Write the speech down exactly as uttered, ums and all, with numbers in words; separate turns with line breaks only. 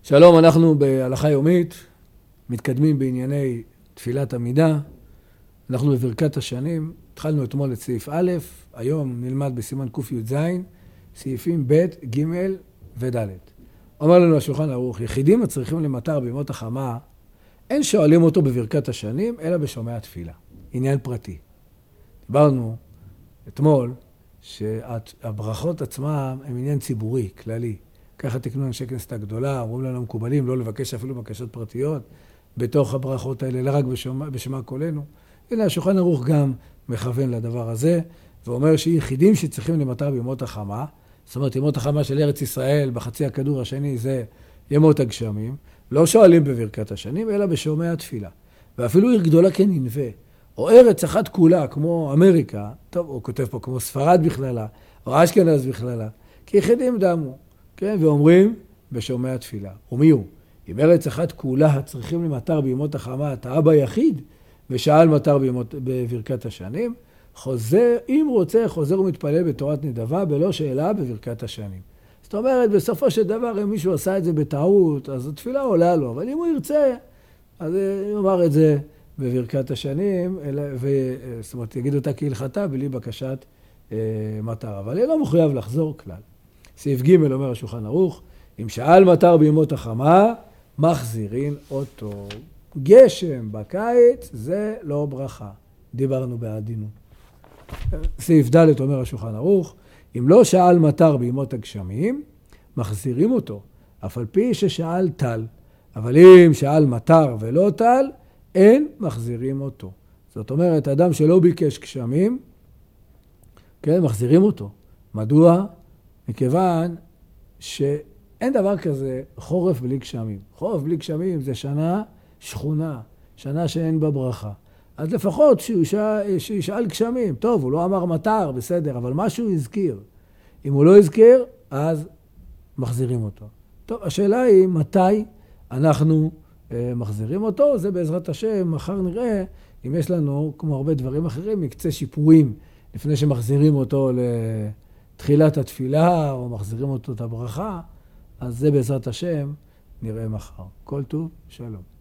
שלום, אנחנו בהלכה יומית, מתקדמים בענייני תפילת עמידה. אנחנו בברכת השנים, התחלנו אתמול את סעיף א', היום נלמד בסימן ק"ז, סעיפים ב', ג' וד'. אומר לנו השולחן ערוך, יחידים הצריכים למטר בימות החמה, אין שואלים אותו בברכת השנים, אלא בשומע תפילה. עניין פרטי. דיברנו אתמול שהברכות עצמם הם עניין ציבורי, כללי. ככה תקנו אנשי כנסת הגדולה, אומרים לנו מקובלים, לא לבקש אפילו בקשות פרטיות בתוך הברכות האלה, אלא רק בשומע, בשמע קולנו. הנה, השולחן ערוך גם מכוון לדבר הזה, ואומר שיחידים שצריכים למטר בימות החמה, זאת אומרת, ימות החמה של ארץ ישראל בחצי הכדור השני זה ימות הגשמים, לא שואלים בברכת השנים, אלא בשומע תפילה. ואפילו עיר גדולה כננבה, או ארץ אחת כולה, כמו אמריקה, טוב, הוא כותב פה כמו ספרד בכללה, או אשכנז בכללה, כי יחידים דמו. כן, ואומרים בשומע תפילה. ומי הוא? אם ארץ אחת כולה צריכים למטר בימות החמה, אתה אבא יחיד, ושאל מטר בימות, בברכת השנים, חוזר, אם רוצה, חוזר ומתפלל בתורת נדבה, בלא שאלה בברכת השנים. זאת אומרת, בסופו של דבר, אם מישהו עשה את זה בטעות, אז התפילה עולה לו, אבל אם הוא ירצה, אז הוא אמר את זה בברכת השנים, ו, זאת אומרת, יגיד אותה כהלכתה, בלי בקשת אה, מטר. אבל היא לא מחויב לחזור כלל. סעיף ג' אומר השולחן ערוך, אם שאל מטר בימות החמה, מחזירים אותו. גשם בקיץ זה לא ברכה. דיברנו בעדינות. סעיף ד' אומר השולחן ערוך, אם לא שאל מטר בימות הגשמים, מחזירים אותו, אף על פי ששאל טל. אבל אם שאל מטר ולא טל, אין מחזירים אותו. זאת אומרת, אדם שלא ביקש גשמים, כן, מחזירים אותו. מדוע? מכיוון שאין דבר כזה חורף בלי גשמים. חורף בלי גשמים זה שנה שכונה, שנה שאין בה ברכה. אז לפחות שישאל גשמים. טוב, הוא לא אמר מטר, בסדר, אבל משהו הוא הזכיר. אם הוא לא הזכיר, אז מחזירים אותו. טוב, השאלה היא מתי אנחנו אה, מחזירים אותו. זה בעזרת השם, מחר נראה אם יש לנו, כמו הרבה דברים אחרים, מקצה שיפורים לפני שמחזירים אותו ל... תחילת התפילה, או מחזירים אותו את הברכה, אז זה בעזרת השם נראה מחר. כל טוב, שלום.